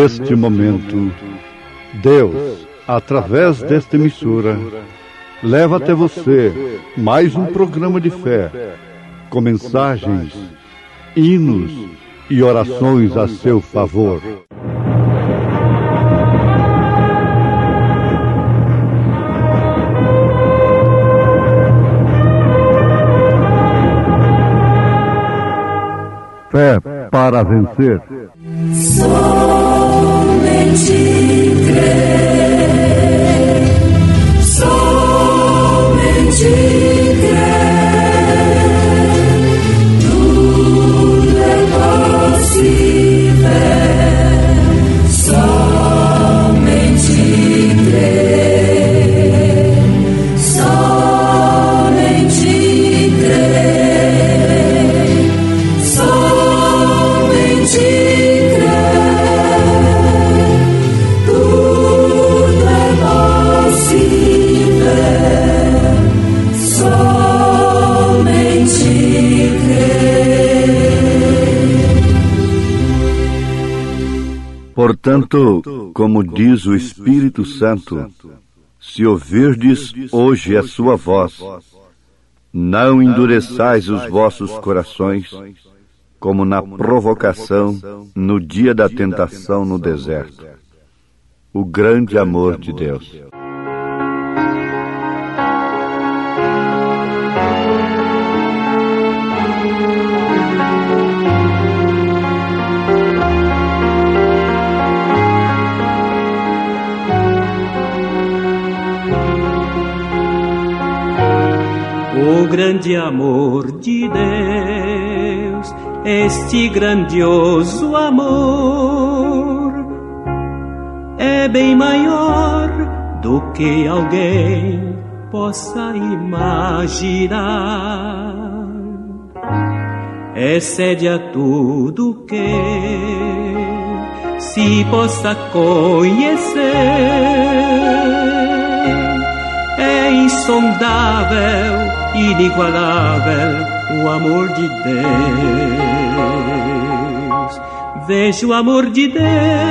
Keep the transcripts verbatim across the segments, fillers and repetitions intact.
neste momento, Deus, através desta emissora, leva até você mais um programa de fé, com mensagens, hinos e orações a seu favor. Fé para vencer. Somente crer, somente crer, tudo é possível, somente crer, somente crer, somente Portanto, como diz o Espírito Santo, se ouvirdes hoje a sua voz, não endureçais os vossos corações, como na provocação no dia da tentação no deserto. O grande amor de Deus. O grande amor de Deus, este grandioso amor, é bem maior do que alguém possa imaginar. Excede a tudo que se possa conhecer. É insondável, inigualável o amor de Deus. Vejo o amor de Deus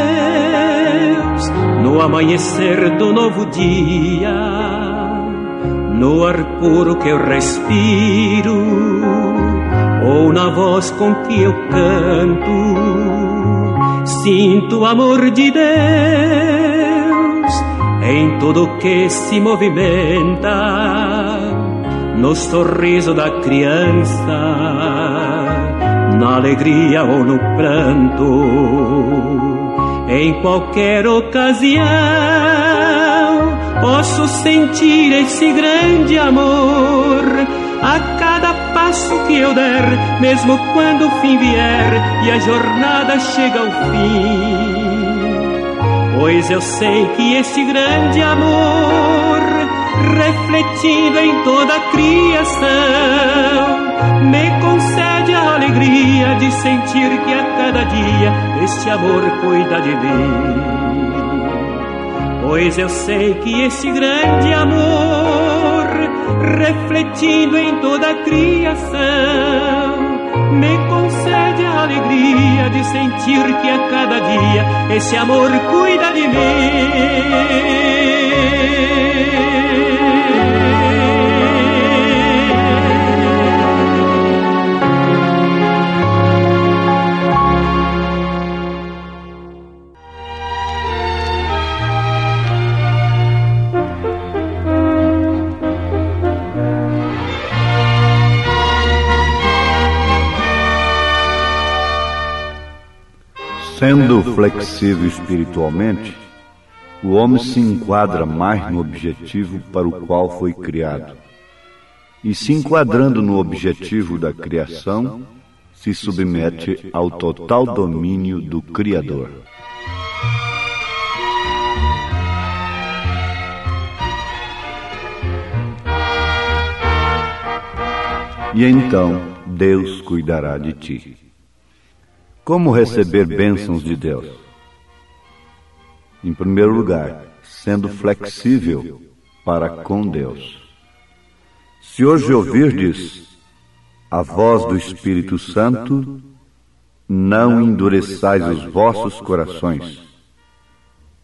no amanhecer do novo dia, no ar puro que eu respiro, ou na voz com que eu canto. Sinto o amor de Deus em tudo que se movimenta, no sorriso da criança, na alegria ou no pranto, em qualquer ocasião posso sentir esse grande amor a cada passo que eu der, mesmo quando o fim vier e a jornada chega ao fim. Pois eu sei que esse grande amor, refletindo em toda a criação, me concede a alegria de sentir que a cada dia este amor cuida de mim. Pois eu sei que esse grande amor, refletindo em toda a criação, me concede a alegria de sentir que a cada dia esse amor cuida de mim. Sendo flexível espiritualmente, o homem se enquadra mais no objetivo para o qual foi criado. E se enquadrando no objetivo da criação, se submete ao total domínio do Criador. E então Deus cuidará de ti. Como receber bênçãos de Deus? Em primeiro lugar, sendo flexível para com Deus. Se hoje ouvirdes a voz do Espírito Santo, não endureçais os vossos corações,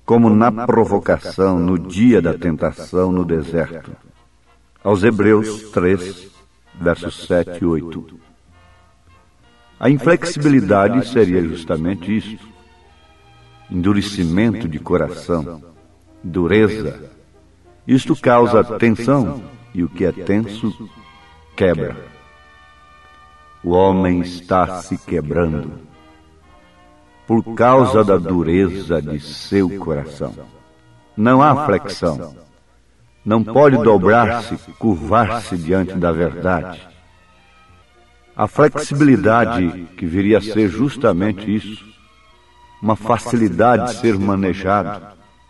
como na provocação no dia da tentação no deserto. Aos Hebreus três, versos sete e oito. A inflexibilidade seria justamente isto: endurecimento de coração, dureza. Isto causa tensão, e o que é tenso, quebra. O homem está se quebrando por causa da dureza de seu coração. Não há flexão. Não pode dobrar-se, curvar-se diante da verdade. A flexibilidade, que viria a ser justamente isso, uma facilidade de ser manejado,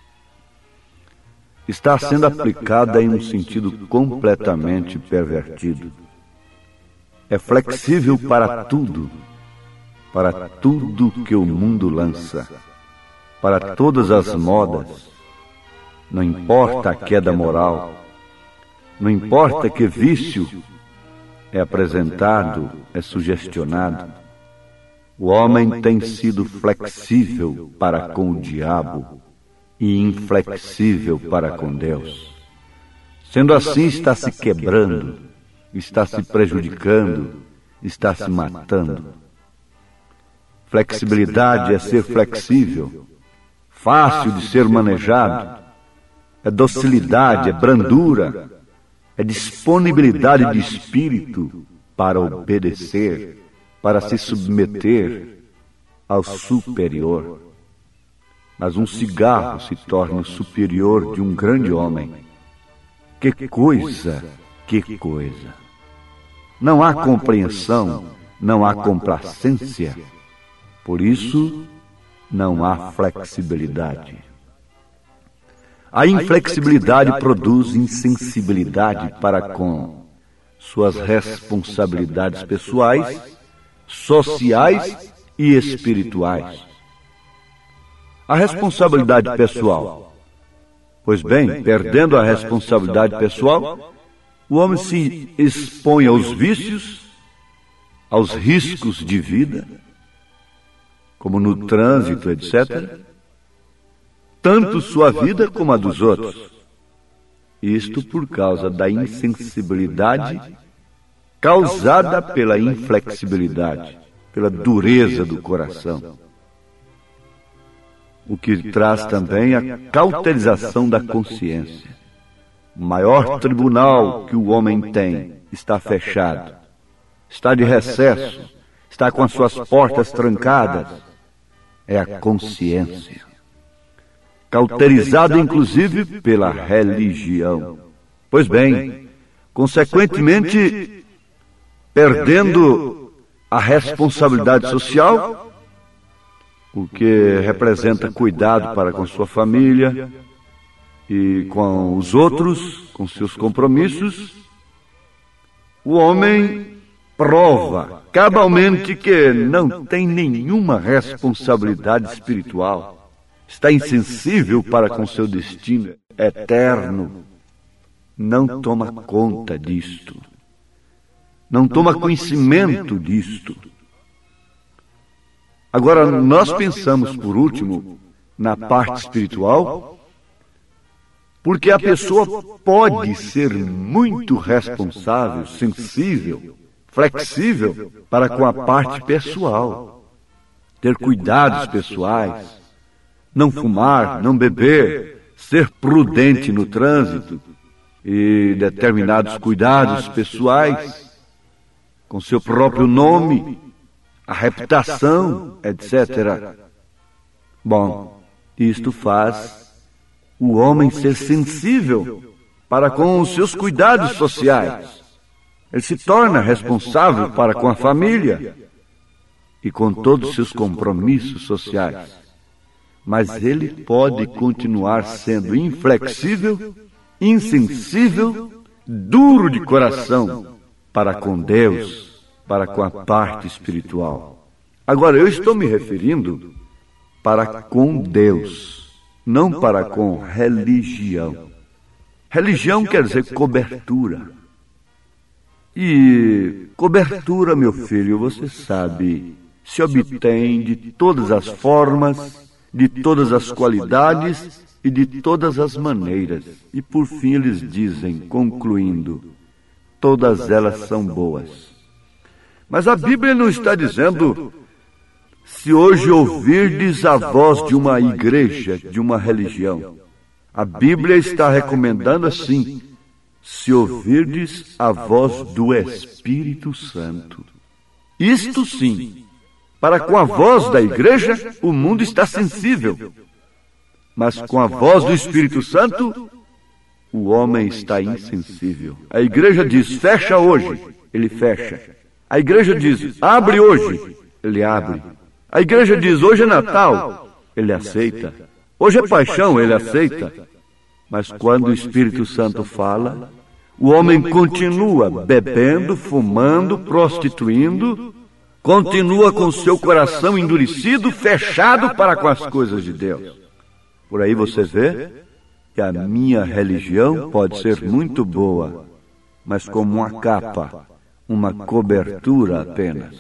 está sendo aplicada em um sentido completamente pervertido. É flexível para tudo, para tudo que o mundo lança, para todas as modas. Não importa a queda moral, não importa que vício é apresentado, é sugestionado. O homem tem sido flexível para com o diabo e inflexível para com Deus. Sendo assim, está se quebrando, está se prejudicando, está se matando. Flexibilidade é ser flexível, fácil de ser manejado, é docilidade, é brandura, é disponibilidade de espírito para obedecer, para se submeter ao superior. Mas um cigarro se torna o superior de um grande homem. Que coisa, que coisa! Não há compreensão, não há complacência. Por isso, não há flexibilidade. A inflexibilidade produz insensibilidade para com suas responsabilidades pessoais, sociais e espirituais. A responsabilidade pessoal. Pois bem, perdendo a responsabilidade pessoal, o homem se expõe aos vícios, aos riscos de vida, como no trânsito, etcétera, tanto sua vida como a dos outros. Isto por causa da insensibilidade causada pela inflexibilidade, pela dureza do coração. O que traz também a cauterização da consciência. O maior tribunal que o homem tem está fechado, está de recesso, está com as suas portas trancadas. É a consciência. Cauterizada inclusive pela religião. Pois bem, consequentemente, perdendo a responsabilidade social, o que representa cuidado para com sua família e com os outros, com seus compromissos, o homem prova cabalmente que não tem nenhuma responsabilidade espiritual. Está insensível para com seu destino eterno. Não toma conta disto. Não toma conhecimento disto. Agora, nós pensamos, por último, na parte espiritual, porque a pessoa pode ser muito responsável, sensível, flexível para com a parte pessoal, ter cuidados pessoais, não fumar, não beber, ser prudente no trânsito e determinados cuidados pessoais com seu próprio nome, a reputação, etcétera. Bom, isto faz o homem ser sensível para com os seus cuidados sociais. Ele se torna responsável para com a família e com todos os seus compromissos sociais. Mas ele pode continuar sendo inflexível, insensível, duro de coração para com Deus, para com a parte espiritual. Agora, eu estou me referindo para com Deus, não para com religião. Religião quer dizer cobertura. E cobertura, meu filho, você sabe, se obtém de todas as formas de todas as qualidades e de todas as maneiras. E por fim eles dizem, concluindo, todas elas são boas. Mas a Bíblia não está dizendo, se hoje ouvirdes a voz de uma igreja, de uma religião. A Bíblia está recomendando assim, se ouvirdes a voz do Espírito Santo. Isto sim, para com a voz da igreja, o mundo está sensível. Mas com a voz do Espírito Santo, o homem está insensível. A igreja diz, fecha hoje, ele fecha. A igreja diz, abre hoje, ele abre. A igreja diz, hoje é Natal, ele aceita. Hoje é paixão, ele aceita. Mas quando o Espírito Santo fala, o homem continua bebendo, fumando, prostituindo, continua com seu coração endurecido, fechado para com as coisas de Deus. Por aí você vê que a minha religião pode ser muito boa, mas como uma capa, uma cobertura apenas.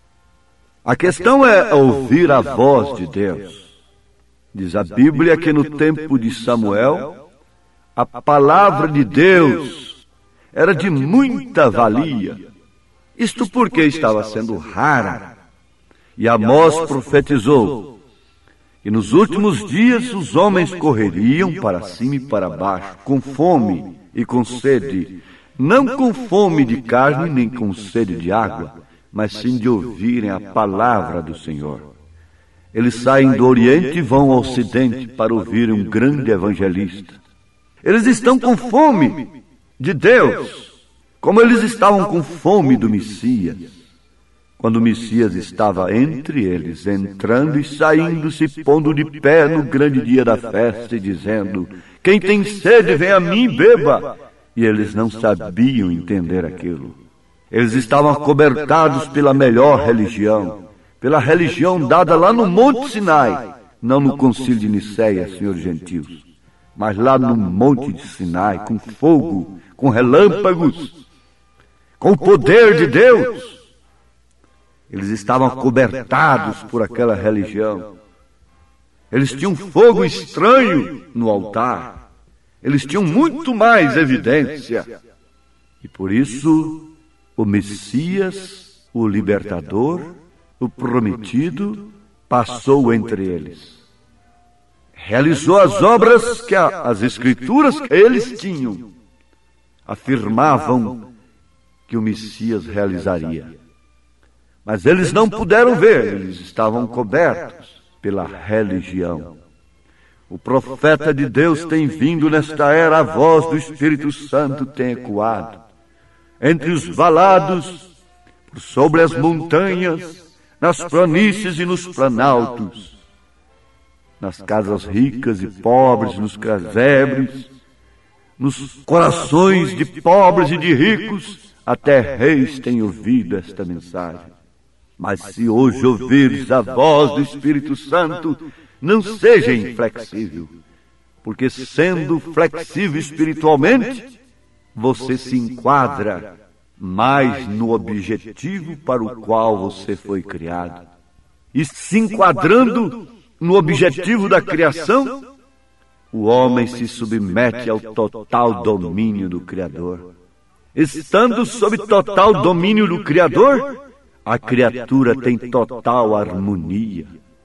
A questão é ouvir a voz de Deus. Diz a Bíblia que no tempo de Samuel, a palavra de Deus era de muita valia. Isto porque estava sendo rara. E Amós profetizou que nos últimos dias os homens correriam para cima e para baixo, com fome e com sede, não com fome de carne nem com sede de água, mas sim de ouvirem a palavra do Senhor. Eles saem do Oriente e vão ao Ocidente para ouvir um grande evangelista. Eles estão com fome de Deus, como eles estavam com fome do Messias. Quando o Messias estava entre eles, entrando e saindo, se pondo de pé no grande dia da festa e dizendo, quem tem sede, vem a mim e beba. E eles não sabiam entender aquilo. Eles estavam acobertados pela melhor religião, pela religião dada lá no Monte Sinai, não no Concílio de Nicéia, senhores gentios, mas lá no Monte de Sinai, com fogo, com relâmpagos, com o poder de Deus. Eles estavam acobertados por aquela religião. Eles tinham fogo estranho no altar. Eles tinham muito mais evidência. E por isso, o Messias, o libertador, o prometido, passou entre eles. Realizou as obras que a, as escrituras que eles tinham afirmavam que o Messias realizaria. Mas eles não puderam ver, eles estavam cobertos pela religião. O profeta de Deus tem vindo nesta era, a voz do Espírito Santo tem ecoado. Entre os valados, por sobre as montanhas, nas planícies e nos planaltos, nas casas ricas e pobres, nos casebres, nos corações de pobres e de ricos, até reis têm ouvido esta mensagem. Mas se hoje ouvires a voz do Espírito Santo, não seja inflexível, porque sendo flexível espiritualmente, você se enquadra mais no objetivo para o qual você foi criado. E se enquadrando no objetivo da criação, o homem se submete ao total domínio do Criador. Estando sob total domínio do Criador, a criatura tem total harmonia,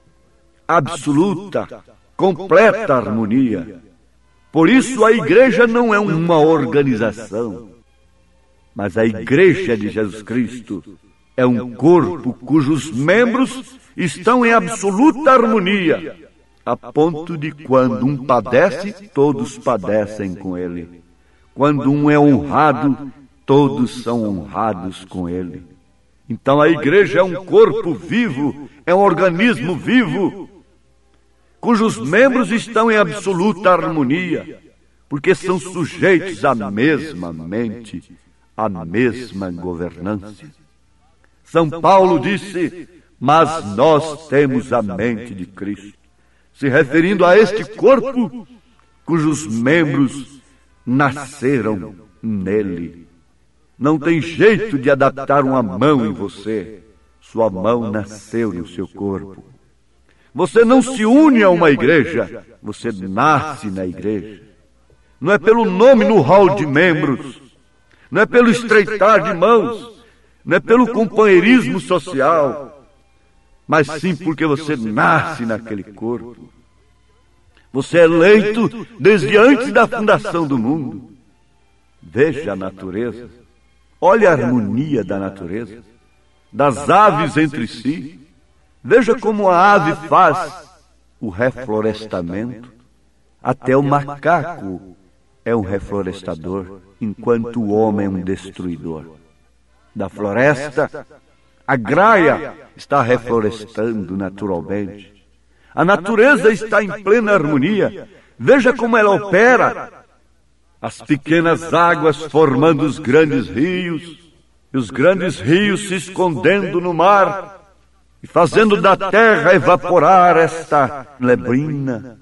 absoluta, completa harmonia. Por isso a igreja não é uma organização, mas a igreja de Jesus Cristo é um corpo cujos membros estão em absoluta harmonia, a ponto de quando um padece, todos padecem com ele. Quando um é honrado, todos são honrados com ele. Então a igreja é um corpo vivo, é um organismo vivo, cujos membros estão em absoluta harmonia, porque são sujeitos à mesma mente, à mesma governança. São Paulo disse, mas nós temos a mente de Cristo, se referindo a este corpo, cujos membros nasceram nele. Não tem jeito de adaptar uma mão em você. Sua mão nasceu no seu corpo. Você não se une a uma igreja, você nasce na igreja. Não é pelo nome no hall de membros, não é pelo estreitar de mãos, não é pelo companheirismo social, mas sim porque você nasce naquele corpo. Você é eleito desde antes da fundação do mundo. Veja a natureza, olhe a harmonia da natureza, das aves entre si. Veja como a ave faz o reflorestamento. Até o macaco é um reflorestador, enquanto o homem é um destruidor. Da floresta, a graia está reflorestando naturalmente. A natureza está em plena harmonia. Veja como ela opera. As pequenas águas formando os grandes rios, e os grandes rios se escondendo no mar, e fazendo da terra evaporar esta neblina,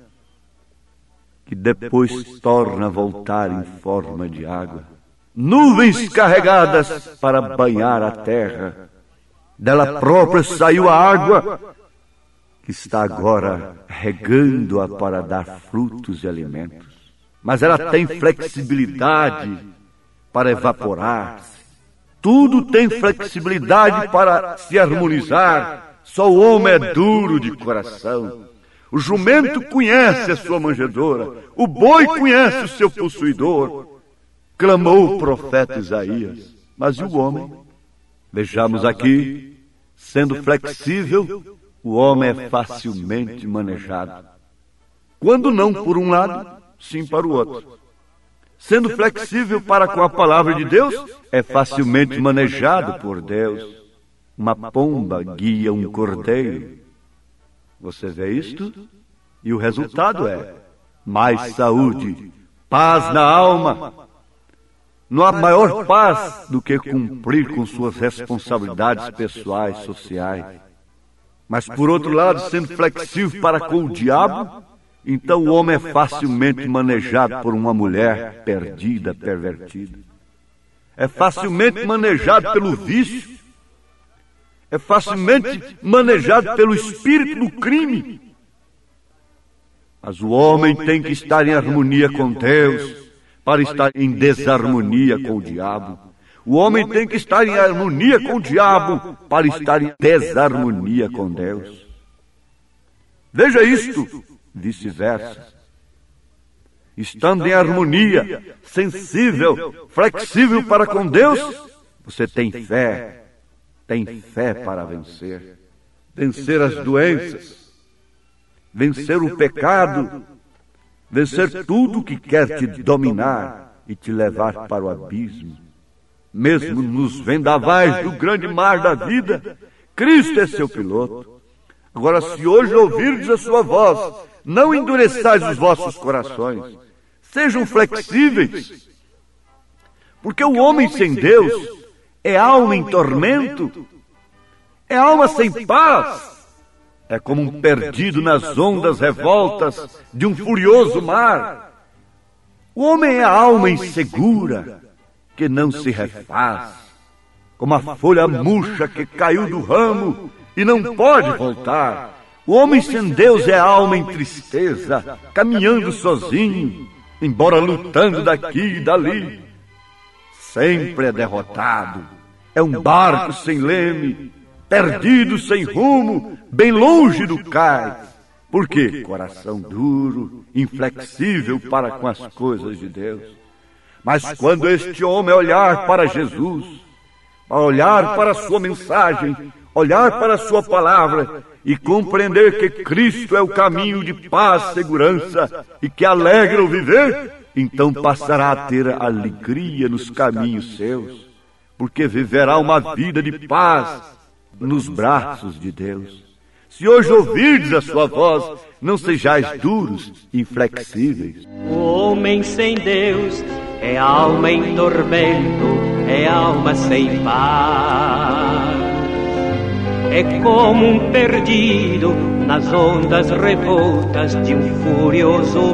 que depois torna a voltar em forma de água. Nuvens carregadas para banhar a terra. Dela própria saiu a água, que está agora regando-a para dar frutos e alimentos. Mas ela tem flexibilidade para evaporar-se. Tudo tem flexibilidade para se harmonizar. Só o homem é duro de coração. O jumento conhece a sua manjedoura, o boi conhece o seu possuidor. Clamou o profeta Isaías. Mas e o homem? Vejamos aqui, sendo flexível, o homem é facilmente manejado. Quando não por um lado, sim para o outro. Sendo flexível para com a palavra de Deus, é facilmente manejado por Deus. Uma pomba guia um cordeiro. Você vê isto? E o resultado é mais saúde, paz na alma. Não há maior paz do que cumprir com suas responsabilidades pessoais, sociais. Mas por outro lado, sendo flexível para com o diabo, então o homem é facilmente manejado por uma mulher perdida, pervertida. É facilmente manejado pelo vício. É facilmente manejado pelo espírito do crime. Mas o homem tem que estar em harmonia com Deus para estar em desarmonia com o diabo. O homem tem que estar em harmonia com o diabo para estar em desarmonia com Deus. Veja isto, vice-versa. Estando em harmonia, sensível, flexível para com Deus, você tem fé. Tem fé para vencer. Vencer as doenças. Vencer o pecado. Vencer tudo que quer te dominar e te levar para o abismo. Mesmo nos vendavais do grande mar da vida, Cristo é seu piloto. Agora, se hoje ouvirdes a sua voz, não endureçais os vossos corações. Sejam flexíveis. Porque o homem sem Deus é alma em tormento, é alma sem paz, é como um perdido nas ondas revoltas de um furioso mar. O homem é a alma insegura, que não se refaz, como a folha murcha que caiu do ramo e não pode voltar. O homem sem Deus é a alma em tristeza, caminhando sozinho, embora lutando daqui e dali. Sempre é derrotado, é um barco sem leme, perdido sem rumo, bem longe do cais. Por quê? Coração duro, inflexível para com as coisas de Deus. Mas quando este homem olhar para Jesus, olhar para a sua mensagem, olhar para a sua palavra e compreender que Cristo é o caminho de paz, segurança e que alegra o viver, então passará a ter alegria nos caminhos seus, porque viverá uma vida de paz nos braços de Deus. Se hoje ouvirdes a sua voz, não sejais duros, inflexíveis. O homem sem Deus é alma em tormento, é alma sem paz. É como um perdido nas ondas revoltas de um furioso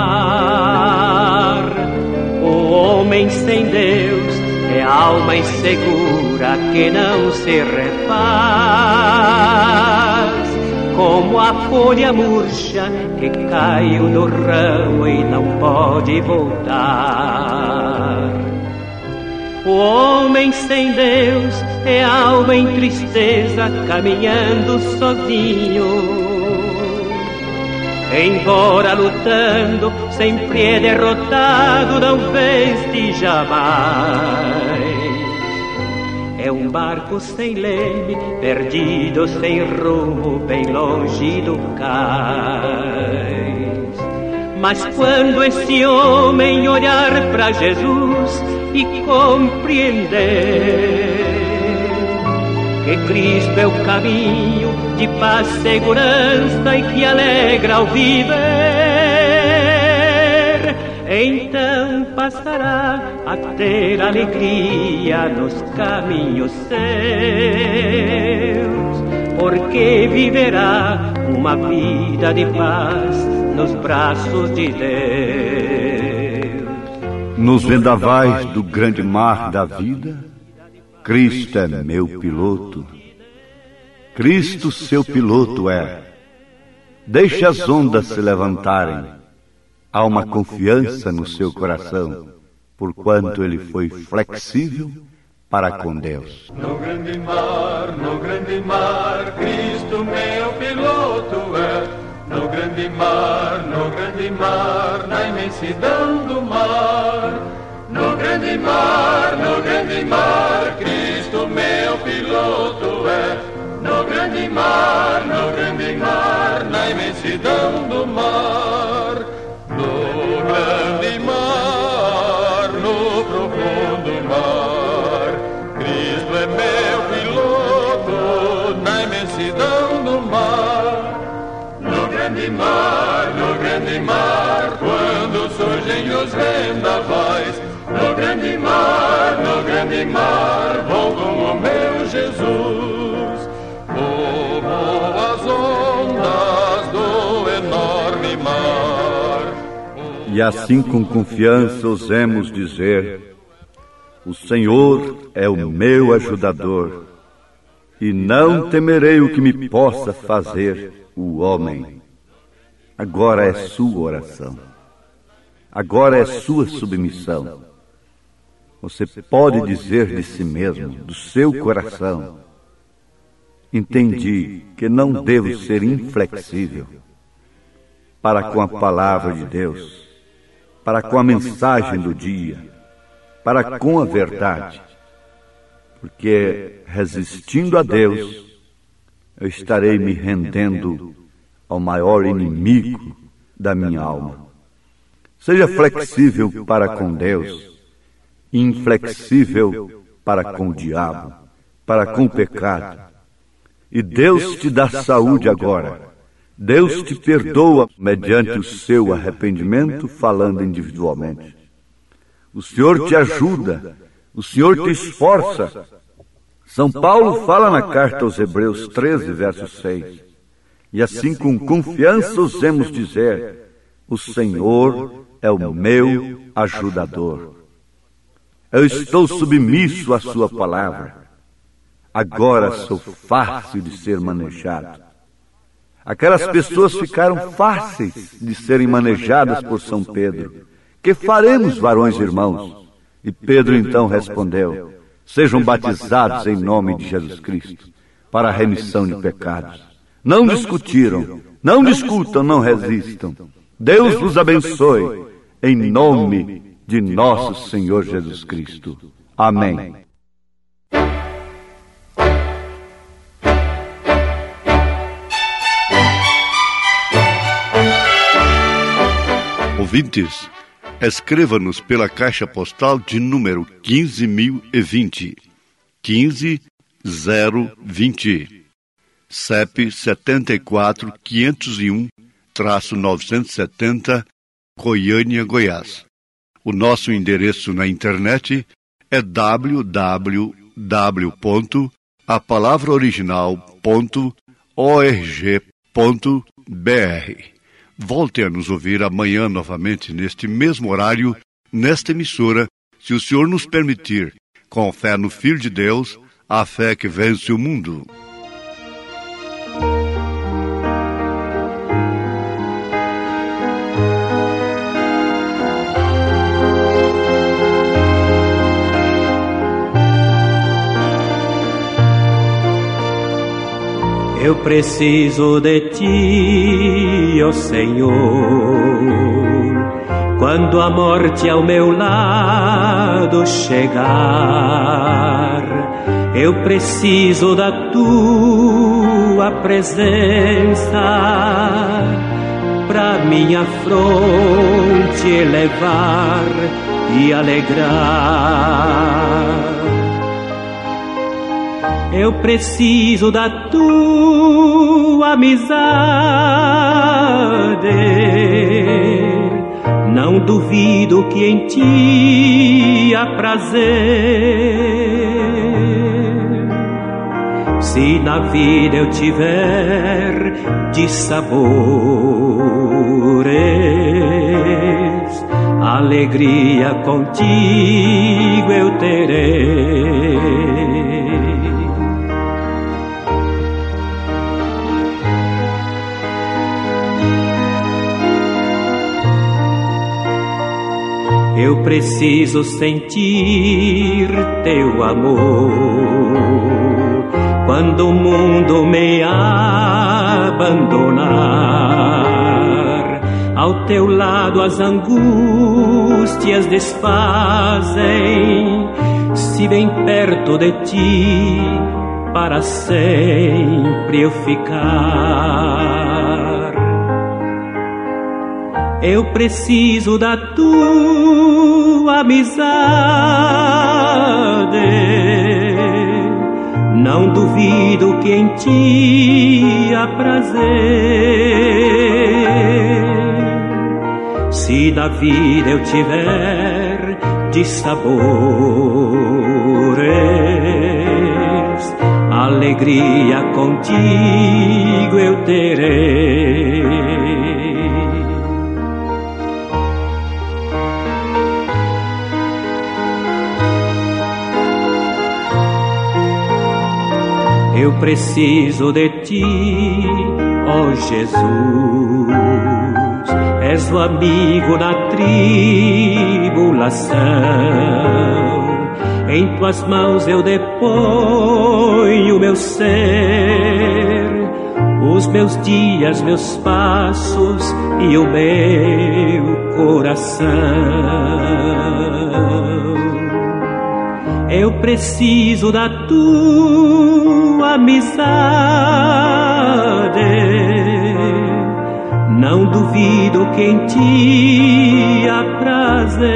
mar. O homem sem Deus é alma insegura que não se refaz. como a folha murcha que caiu do ramo e não pode voltar. O homem sem Deus é alma em tristeza, caminhando sozinho. Embora lutando, sempre é derrotado, não vence jamais. É um barco sem leme, perdido sem rumo, bem longe do cais. Mas quando esse homem olhar para Jesus e compreender que Cristo é o caminho de paz, segurança e que alegra ao viver, então passará a ter alegria nos caminhos seus, porque viverá uma vida de paz nos braços de Deus. Nos vendavais do grande mar da vida, Cristo é meu piloto. Cristo seu piloto é. Deixe as ondas se levantarem. Há uma confiança no seu coração, porquanto ele foi flexível para com Deus. No grande mar, no grande mar, Cristo meu piloto é. No grande mar, no grande mar, na imensidão do mar. No grande mar, no grande mar, Cristo meu piloto é. No grande mar, no grande mar, na imensidão do mar. No grande mar, no profundo mar, Cristo é meu piloto, na imensidão do mar. No grande mar, no grande mar, quando surgem os vendavais, no grande mar, no grande mar, vou com o meu Jesus. Vou, vou as ondas do enorme mar. E assim com confiança ousemos dizer: o Senhor é o meu ajudador, e não temerei o que me possa fazer o homem. Agora é sua oração. Agora é sua submissão. Você pode dizer de si mesmo, do seu coração: entendi que não devo ser inflexível para com a palavra de Deus, para com a mensagem do dia, para com a verdade, porque resistindo a Deus, eu estarei me rendendo ao maior inimigo da minha alma. Seja flexível para com Deus, inflexível para com o diabo, para com o pecado. E Deus te dá saúde agora. Deus te perdoa mediante o seu arrependimento, falando individualmente. O Senhor te ajuda, o Senhor te esforça. São Paulo fala na carta aos Hebreus treze, verso seis. E assim com confiança ousemos dizer: o Senhor é o meu ajudador. Eu estou submisso à sua palavra. Agora sou fácil de ser manejado. Aquelas pessoas ficaram fáceis de serem manejadas por São Pedro. Que faremos, varões irmãos? E Pedro então respondeu: sejam batizados em nome de Jesus Cristo, para a remissão de pecados. Não discutiram, não discutam, não resistam. Deus vos abençoe, em nome de nosso Senhor Jesus Cristo. Amém. Ouvintes, escreva-nos pela caixa postal de número quinze mil e vinte, quinze zero vinte, C E P setenta e quatro, quinhentos e um, novecentos e setenta, Goiânia, Goiás. O nosso endereço na internet é w w w ponto a palavra original ponto org ponto b r. Volte a nos ouvir amanhã novamente neste mesmo horário, nesta emissora, se o Senhor nos permitir, com fé no Filho de Deus, a fé que vence o mundo. Eu preciso de ti, ó Senhor. Quando a morte ao meu lado chegar, eu preciso da tua presença pra minha fronte elevar e alegrar. Eu preciso da tua amizade, não duvido que em ti há prazer. Se na vida eu tiver dissabores, alegria contigo eu terei. Eu preciso sentir teu amor quando o mundo me abandonar. Ao teu lado as angústias desfazem, se bem perto de ti para sempre eu ficar. Eu preciso da tua amizade, não duvido que em ti há prazer. Se na vida eu tiver dissabores, alegria contigo eu terei. Eu preciso de ti, ó Jesus. És o amigo na tribulação. Em tuas mãos eu deponho o meu ser, os meus dias, meus passos e o meu coração. Eu preciso da tua amizade, não duvido que em ti há prazer.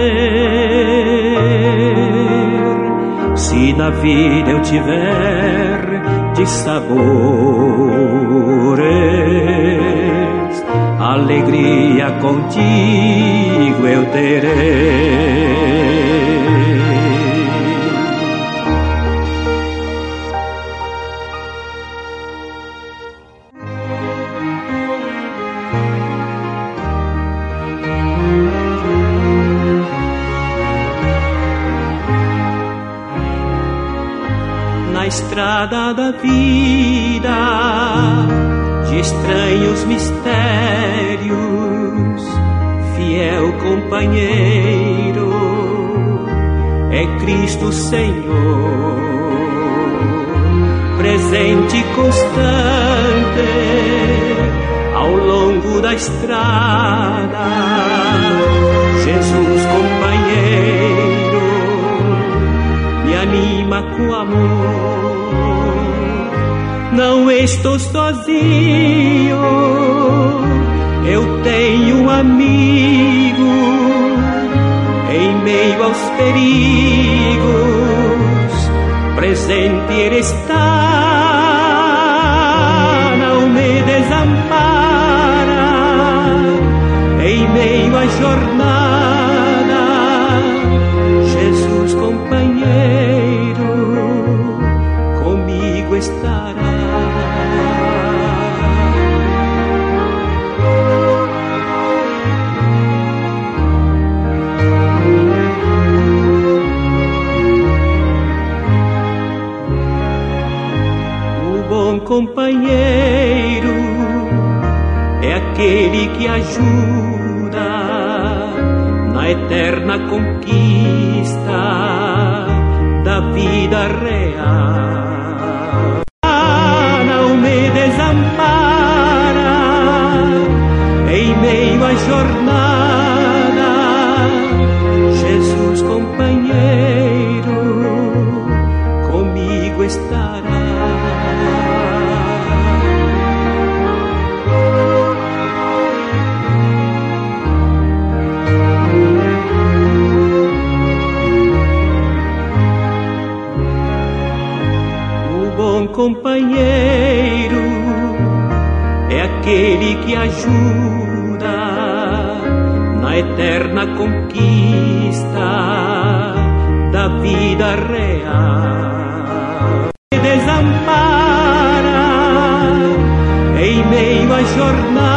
Se na vida eu tiver dissabores, alegria contigo eu terei. Na estrada da vida, de estranhos mistérios, fiel companheiro é Cristo Senhor, presente constante ao longo da estrada. Jesus companheiro me anima com amor. Não estou sozinho, eu tenho um amigo. Em meio aos perigos, presente Ele está, não me desampara. Em meio à jornada, Jesus companheiro comigo estará. Companheiro é aquele que ajuda na eterna conquista da vida real. Ah, não me desampara, companheiro é aquele que ajuda na eterna conquista da vida real. E desampara em meio à jornada